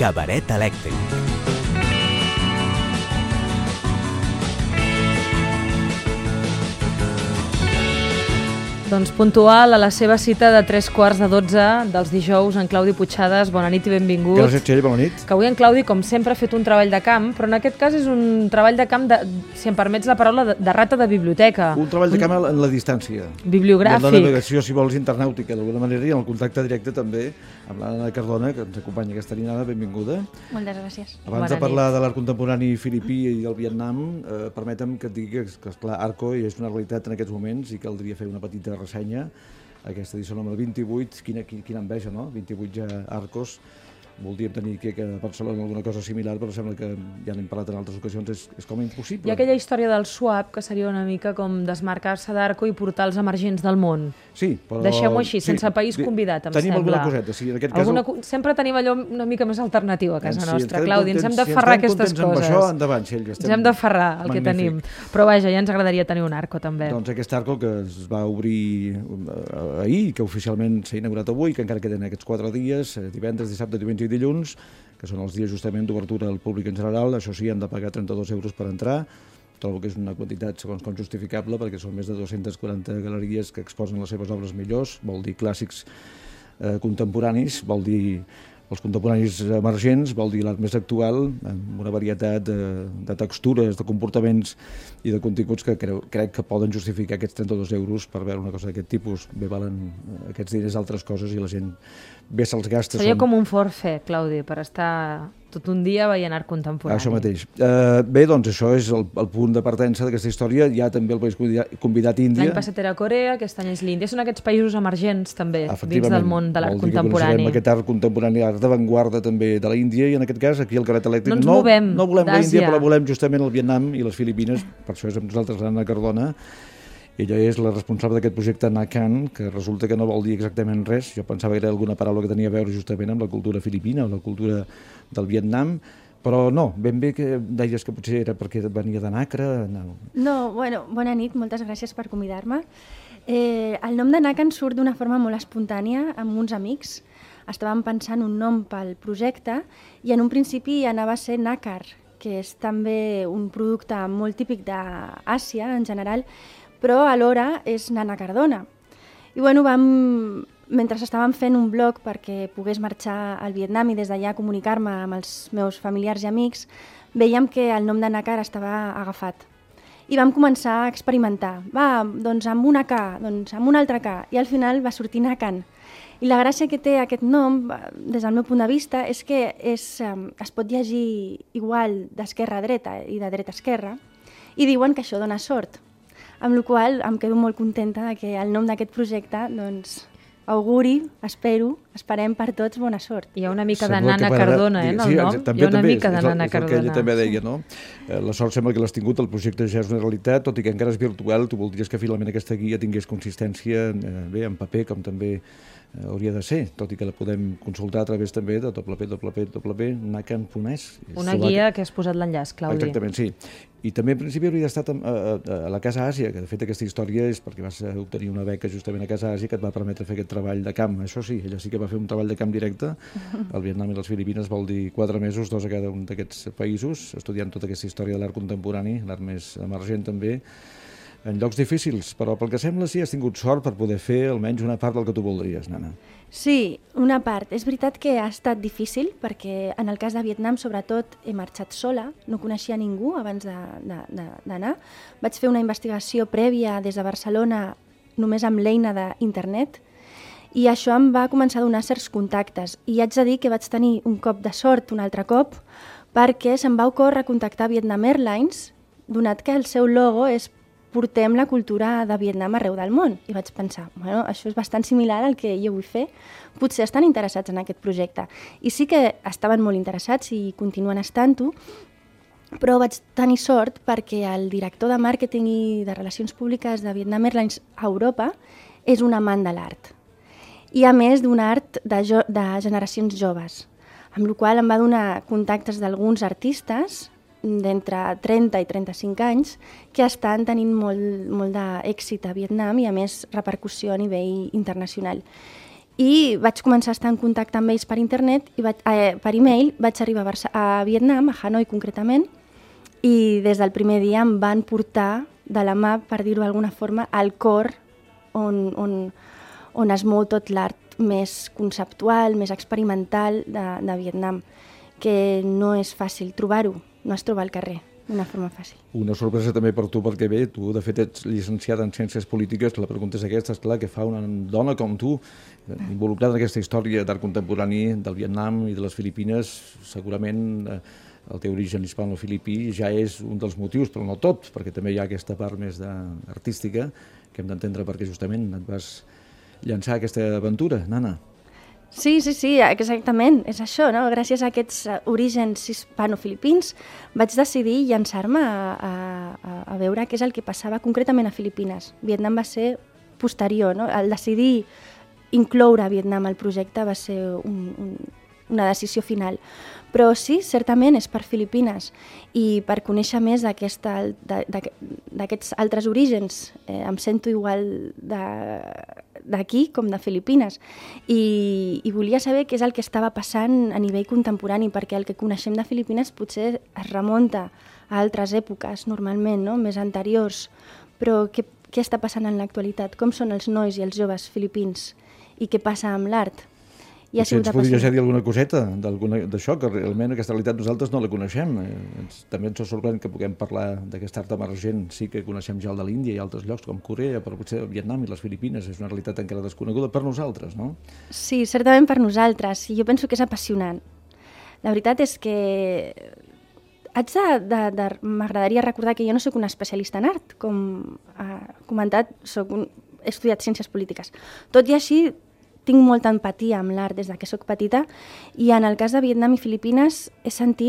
Cabaret elèctric. Doncs puntual a la seva cita de 3:15 dels dijous, en Claudi Puigcerdas, bona nit i benvingut. Gràcies, Txell, bona nit. Que avui en Claudi, com sempre, ha fet un treball de camp, però en aquest cas és un treball de camp, si em permets la paraula, de rata de biblioteca. Un treball de camp en la distància. Bibliogràfic. I en la navegació, si vols, internàutica, d'alguna manera, i en el contacte directe també amb l'Anna Cardona, que ens acompanya aquesta nit. Benvinguda. Moltes gràcies. Abans de parlar de l'art contemporani filipí i del Vietnam, permetem que et digui que esclar, Arco és una realitat en aquests moments i caldria fer una petita ressenya. Aquesta edició número 28, quina enveja, no? 28 ja Arcos. Voldríem tenir aquí a Barcelona alguna cosa similar, però sembla que ja n'hem parlat en altres ocasions, és com impossible. Hi ha aquella història del swap, que seria una mica com desmarcar-se d'Arco i portar els emergents del món. Sí, però... Deixem-ho així, sense país convidat, em sembla. Tenim alguna coseta, sí, en aquest cas... Sempre tenim allò una mica més alternatiu a casa nostra, Claudi, ens hem d'aferrar aquestes coses. Amb això, endavant, Txell. Ens hem d'aferrar el que tenim. Però vaja, ja ens agradaria tenir un Arco també. Doncs aquest Arco que es va obrir ahir, que oficialment s'ha inaugurat avui, que encara queden aquests 4 dies, divendres, dissabte, diumenge i dilluns, que són els dies justament d'obertura al públic en general. Això sí, han de pagar 32 euros per entrar. Trobo que és una quantitat, segons com justificable, perquè són més de 240 galeries que exposen les seves obres millors, vol dir clàssics contemporanis, vol dir els contemporanis emergents, vol dir l'art més actual, amb una varietat de textures, de comportaments i de continguts que crec que poden justificar aquests 32 euros per veure una cosa d'aquest tipus. Bé valen aquests diners altres coses i la gent bé se'ls gasta. Seria com un forfait, Claudi, per estar tot un dia veient art contemporani. Això mateix. Bé, doncs això és el punt de partença d'aquesta història. Hi ha també el país convidat Índia. L'any passat era Corea, aquest any és l'Índia. Són aquests països emergents també dins del món de l'art contemporani. Aquest art contemporani, art d'avantguarda també de la Índia, i en aquest cas aquí al Cabaret elèctric no volem la Índia, però volem justament el Vietnam i les Filipines. Per això és amb nosaltres l'Anna Cardona. Ella és la responsable d'aquest projecte Nakan, que resulta que no vol dir exactament res. Jo pensava que era alguna paraula que tenia a veure justament amb la cultura filipina o la cultura del Vietnam, però no, ben bé que deies que potser era perquè venia de Nacre. No, bueno, bona nit, moltes gràcies per convidar-me. El nom de Nakan surt d'una forma molt espontània amb uns amics. Estàvem pensant un nom pel projecte i en un principi anava a ser Nakar, que és també un producte molt típic d'Àsia en general, però alhora és Nana Cardona. I bueno, mentre estàvem fent un blog perquè pogués marxar al Vietnam i des d'allà comunicar-me amb els meus familiars i amics, veiem que el nom de Nakar estava agafat. I vam començar a experimentar. Doncs amb una K, doncs amb una altra K, i al final va sortir Nakan. I la gràcia que té aquest nom, des del meu punt de vista, és que es pot llegir igual d'esquerra a dreta i de dreta a esquerra, i diuen que això dona sort. Amb la qual cosa em quedo molt contenta que el nom d'aquest projecte, doncs, auguri, esperem per tots bona sort. Hi ha una mica de Nana Cardona, en el nom? Hi ha una mica de Nana Cardona. És el que ella també deia, no? La sort sembla que l'has tingut, el projecte ja és una realitat, tot i que encara és virtual. Tu voldries que finalment aquesta guia tingués consistència bé en paper, com també hauria de ser, tot i que la podem consultar a través també de www.nakan.es. Una guia que has posat l'enllaç, Claudi. Exactament, sí. I també en principi hauria d'estar a la Casa Àsia, que de fet aquesta història és perquè vas obtenir una beca justament a Casa Àsia que et va permetre fer aquest treball de camp. Això sí, ella sí que va fer un treball de camp directe. El Vietnam i les Filipines vol dir 4 mesos, 2 a cada un d'aquests països, estudiant tota aquesta història de l'art contemporani, l'art més emergent també, en llocs difícils, però pel que sembla sí has tingut sort per poder fer almenys una part del que tu voldries, Nana. Sí, una part. És veritat que ha estat difícil perquè en el cas de Vietnam sobretot he marxat sola, no coneixia ningú abans d'anar. Vaig fer una investigació prèvia des de Barcelona només amb l'eina d'internet i això em va començar a donar certs contactes i haig de dir que vaig tenir un cop de sort un altre cop perquè se'm va ocórrer contactar Vietnam Airlines, donat que el seu logo és portem la cultura de Vietnam arreu del món. I vaig pensar, bueno, això és bastant similar al que jo vull fer. Potser estan interessats en aquest projecte. I sí que estaven molt interessats i continuen estant-ho, però vaig tenir sort perquè el director de màrqueting i de relacions públiques de Vietnam Airlines a Europa és un amant de l'art. I a més d'un art de generacions joves, amb la qual em va donar contactes d'alguns artistes d'entre 30 i 35 anys que estan tenint molt d'èxit a Vietnam i a més repercussió a nivell internacional. i vaig començar a estar en contacte amb ells per internet i per e-mail. Vaig arribar a Vietnam, a Hanoi concretament, i des del primer dia em van portar de la mà, per dir-ho d'alguna forma, al cor on es mou tot l'art més conceptual, més experimental de Vietnam, que no és fàcil trobar-ho, no es troba al carrer d'una forma fàcil. Una sorpresa també per tu, perquè bé, tu de fet ets llicenciada en Ciències Polítiques, la pregunta és aquesta, esclar, que fa una dona com tu, involucrada en aquesta història d'art contemporani del Vietnam i de les Filipines, segurament el teu origen hispano-filipí ja és un dels motius, però no tot, perquè també hi ha aquesta part més artística que hem d'entendre perquè justament et vas llançar aquesta aventura, Nana. Sí, exactament, és això, no? Gràcies a aquests orígens hispano-filipins vaig decidir llançar-me a veure què és el que passava concretament a Filipines. Vietnam va ser posterior, no? El decidir incloure Vietnam al projecte va ser una decisió final. Però sí, certament és per Filipines i per conèixer més d'aquests altres orígens. Em sento igual d'aquí com de Filipines i volia saber què és el que estava passant a nivell contemporani, perquè el que coneixem de Filipines potser es remunta a altres èpoques, normalment, no? Més anteriors. Però què està passant en l'actualitat? Com són els nois i els joves filipins? I què passa amb l'art? Si ens podries dir alguna coseta d'això, que realment aquesta realitat nosaltres no la coneixem. També ens sorprèn que puguem parlar d'aquest art emergent. Sí que coneixem ja el de l'Índia i altres llocs com Corea, però potser el Vietnam i les Filipines és una realitat encara desconeguda per nosaltres, no? Sí, certament per nosaltres. I jo penso que és apassionant. La veritat és que m'agradaria recordar que jo no sóc una especialista en art. Com ha comentat, he estudiat Ciències Polítiques. Tot i així, tinc molta empatia amb l'art des que sóc petita i en el cas de Vietnam i Filipines he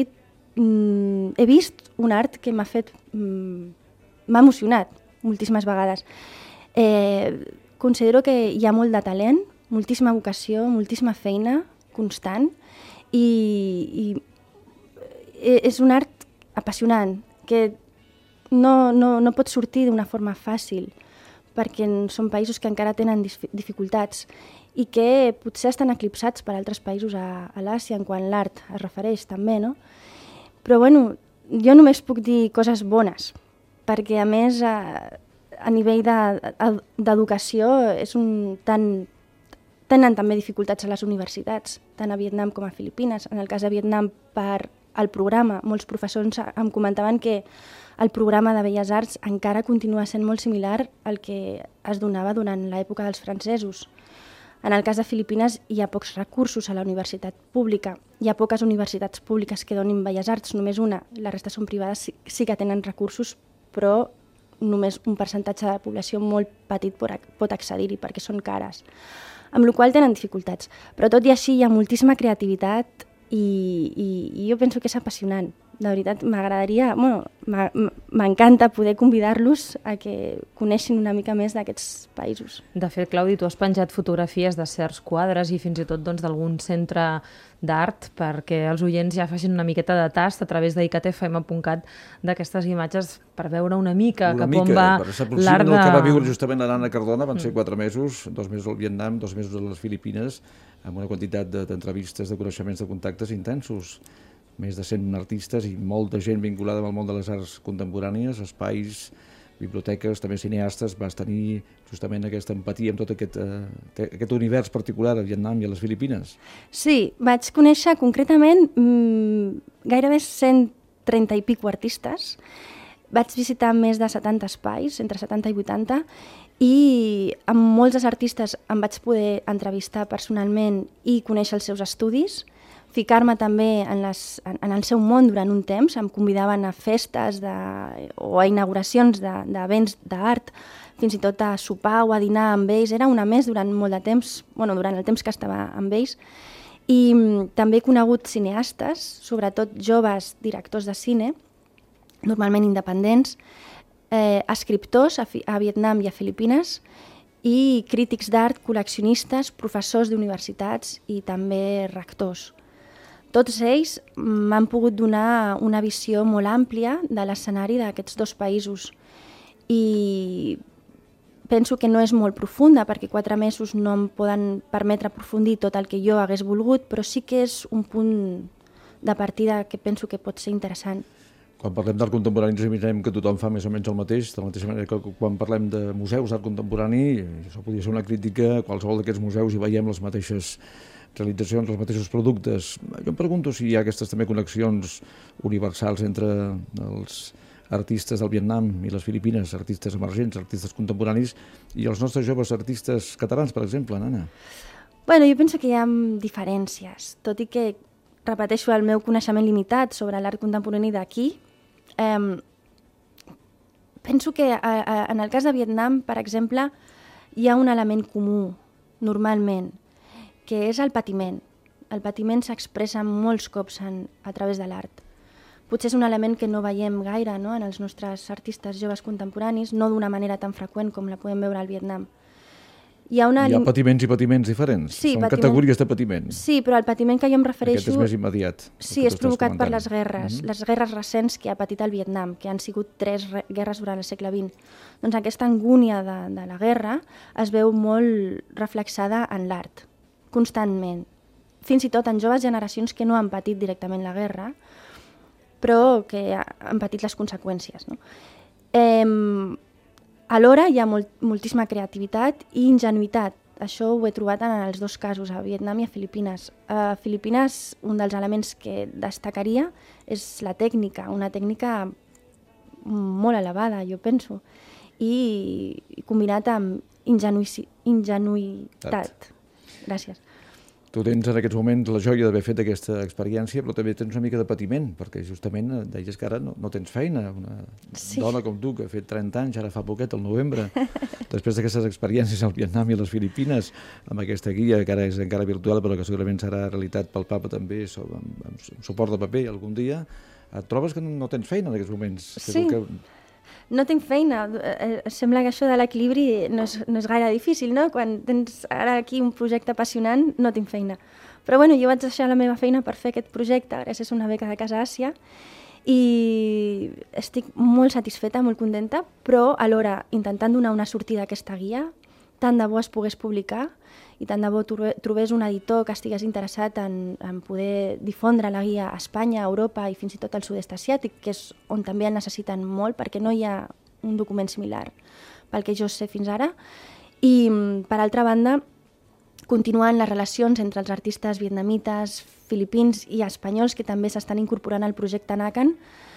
vist un art que m'ha emocionat moltíssimes vegades. Considero que hi ha molt de talent, moltíssima vocació, moltíssima feina constant i és un art apassionant que no pot sortir d'una forma fàcil perquè són països que encara tenen dificultats i que potser estan eclipsats per altres països a l'Àsia en quant l'art es refereix també, no? Però bueno, jo només puc dir coses bones, perquè a més a nivell d'educació tenen també dificultats a les universitats, tant a Vietnam com a Filipines. En el cas de Vietnam, per al programa, molts professors em comentaven que el programa de Belles Arts encara continua sent molt similar al que es donava durant l'època dels francesos. En el cas de Filipines hi ha pocs recursos a la universitat pública. Hi ha poques universitats públiques que donin Belles Arts, només una. La resta són privades, sí que tenen recursos, però només un percentatge de la població molt petit pot accedir-hi perquè són cares. Amb la qual cosa tenen dificultats. Però tot i així hi ha moltíssima creativitat i jo penso que és apassionant. De veritat, m'agradaria, m'encanta poder convidar-los a que coneixin una mica més d'aquests països. De fet, Claudi, tu has penjat fotografies de certs quadres i fins i tot d'algun centre d'art perquè els oients ja facin una miqueta de tast a través d'icatfm.cat d'aquestes imatges per veure una mica cap on va l'art de... El que va viure justament la Nana Cardona van ser 4 mesos, 2 mesos al Vietnam, 2 mesos a les Filipines, amb una quantitat d'entrevistes, de coneixements, de contactes intensos. Més de 100 artistes i molta gent vinculada amb el món de les arts contemporànies, espais, biblioteques, també cineastes. Vas tenir justament aquesta empatia amb tot aquest univers particular al Vietnam i a les Filipines. Sí, vaig conèixer concretament gairebé 130 i pico artistes. Vaig visitar més de 70 espais, entre 70 i 80, i amb molts dels artistes em vaig poder entrevistar personalment i conèixer els seus estudis, ficar-me també en el seu món durant un temps. Em convidaven a festes o a inauguracions d'events d'art, fins i tot a sopar o a dinar amb ells. Era una més durant molt de temps, durant el temps que estava amb ells. I també he conegut cineastes, sobretot joves directors de cine, normalment independents, escriptors a Vietnam i a Filipines, i crítics d'art, col·leccionistes, professors d'universitats i també rectors. Tots ells m'han pogut donar una visió molt àmplia de l'escenari d'aquests dos països i penso que no és molt profunda, perquè 4 mesos no em poden permetre aprofundir tot el que jo hagués volgut, però sí que és un punt de partida que penso que pot ser interessant. Quan parlem d'art contemporani ens imaginem que tothom fa més o menys el mateix, de la mateixa manera que quan parlem de museus d'art contemporani, això podria ser una crítica, a qualsevol d'aquests museus hi veiem les mateixes realitzacions, els mateixos productes. Jo em pregunto si hi ha aquestes també connexions universals entre els artistes del Vietnam i les Filipines, artistes emergents, artistes contemporanis, i els nostres joves artistes catalans, per exemple, Nana. Bueno, jo penso que hi ha diferències, tot i que repeteixo el meu coneixement limitat sobre l'art contemporani d'aquí. Penso que en el cas de Vietnam, per exemple, hi ha un element comú, normalment, que és el patiment. El patiment s'expressa molts cops a través de l'art. Potser és un element que no veiem gaire, no?, en els nostres artistes joves contemporanis, no d'una manera tan freqüent com la podem veure al Vietnam. Hi ha patiments i patiments diferents. Sí, són categories de patiments. Sí, però el patiment que jo em refereixo... Aquest és més immediat. Sí, és provocat per les guerres, les guerres recents que ha patit el Vietnam, que han sigut 3 guerres durant el segle XX. Doncs aquesta angúnia de la guerra es veu molt reflexada en l'art, constantment. Fins i tot en joves generacions que no han patit directament la guerra, però que han patit les conseqüències, no? Alhora hi ha moltíssima creativitat i ingenuïtat. Això ho he trobat en els 2 casos, a Vietnam i a Filipines. A Filipines, un dels elements que destacaria és la tècnica, una tècnica molt elevada, jo penso, i combinat amb ingenuïtat. Gràcies. Tu tens en aquests moments la joia d'haver fet aquesta experiència, però també tens una mica de patiment, perquè justament deies que ara no tens feina. Una dona com tu, que ha fet 30 anys, ara fa poquet, al novembre, després d'aquestes experiències al Vietnam i a les Filipines, amb aquesta guia, que ara és encara virtual, però que segurament serà realitat palpable també, amb suport de paper algun dia, et trobes que no tens feina en aquests moments? Sí. No tinc feina. Sembla que això de l'equilibri no és gaire difícil, no? Quan tens ara aquí un projecte apassionant, no tinc feina. Però bueno, jo vaig deixar la meva feina per fer aquest projecte gràcies a una beca de Casa Àsia i estic molt satisfeta, molt contenta, però alhora intentant donar una sortida a aquesta guia, tant de bo es pogués publicar i tant de bo trobés un editor que estigués interessat en poder difondre la guia a Espanya, a Europa i fins i tot al sud-est asiàtic, que és on també en necessiten molt, perquè no hi ha un document similar pel que jo sé fins ara. I, per altra banda, continuant les relacions entre els artistes vietnamites, filipins i espanyols que també s'estan incorporant al projecte NACAN,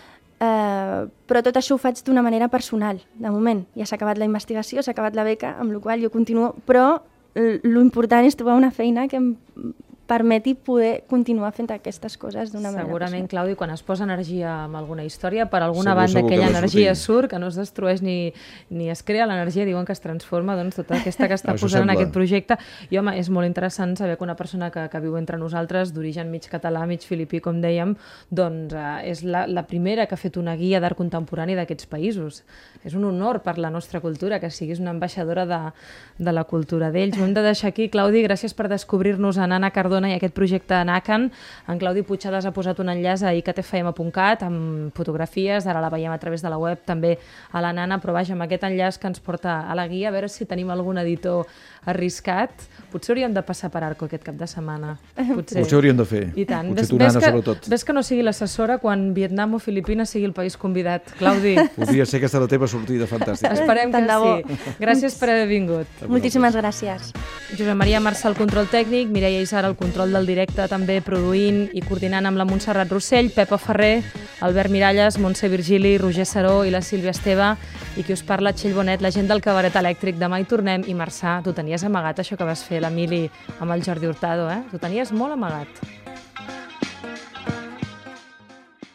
però tot això ho faig d'una manera personal, de moment. Ja s'ha acabat la investigació, s'ha acabat la beca, amb la qual jo continuo, però l'important és trobar una feina que em permeti poder continuar fent aquestes coses d'una manera Segurament, personal. Claudi, quan es posa energia en alguna història, per alguna banda aquella energia surt, que no es destrueix ni es crea l'energia, diuen que es transforma, doncs tota aquesta que està posant en aquest projecte. I home, és molt interessant saber que una persona que viu entre nosaltres, d'origen mig català, mig filipí, com dèiem, doncs és la primera que ha fet una guia d'art contemporani d'aquests països. És un honor per la nostra cultura que siguis una ambaixadora de la cultura d'ells. Ho hem de deixar aquí. Claudi, gràcies per descobrir-nos a Nana Cardona i aquest projecte NACAN. En Claudi Puigades ha posat un enllaç a icatfm.cat amb fotografies, ara la veiem a través de la web, també a la Nana, però vaja, amb aquest enllaç que ens porta a la guia, a veure si tenim algun editor arriscat. Potser hauríem de passar per Arco aquest cap de setmana. Potser hauríem de fer. I tant. Potser tu, Nana, sobretot. Ves que no sigui l'assessora quan Vietnam o Filipines sigui el país convidat. Claudi. Podria ser aquesta la teva sortida fantàstica. Esperem que sí. Gràcies per haver vingut. Moltíssimes gràcies. Josep Maria Marçal, control tècnic, Mireia Isar, el control del directe, també produint i coordinant amb la Montserrat Rossell, Pepa Ferrer, Albert Miralles, Montse Virgili, Roger Saró i la Sílvia Esteve, i qui us parla, Txell Bonet, la gent del cabaret elèctric. Demà hi tornem. I Marçà, tu tenies amagat això que vas fer l'Emili amb el Jordi Hurtado, eh? Tu tenies molt amagat.